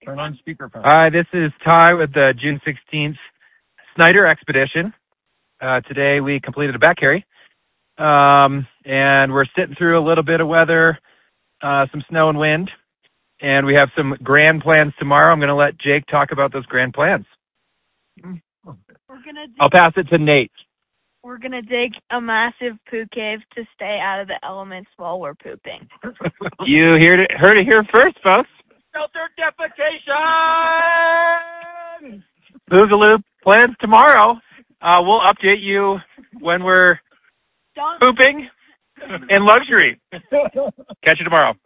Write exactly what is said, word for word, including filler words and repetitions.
Turn on speakerphone. Hi, this is Ty with the June sixteenth Snyder Expedition. Uh, today we completed a back carry, um, and we're sitting through a little bit of weather, uh, some snow and wind, and we have some grand plans tomorrow. I'm going to let Jake talk about those grand plans. We're gonna dig, I'll pass it to Nate. we're gonna dig a massive poo cave to stay out of the elements while we're pooping. You heard it, heard it here first, folks. Shelter defecation! Boogaloo plans tomorrow. Uh, we'll update you when we're Don't pooping in luxury. Catch you tomorrow.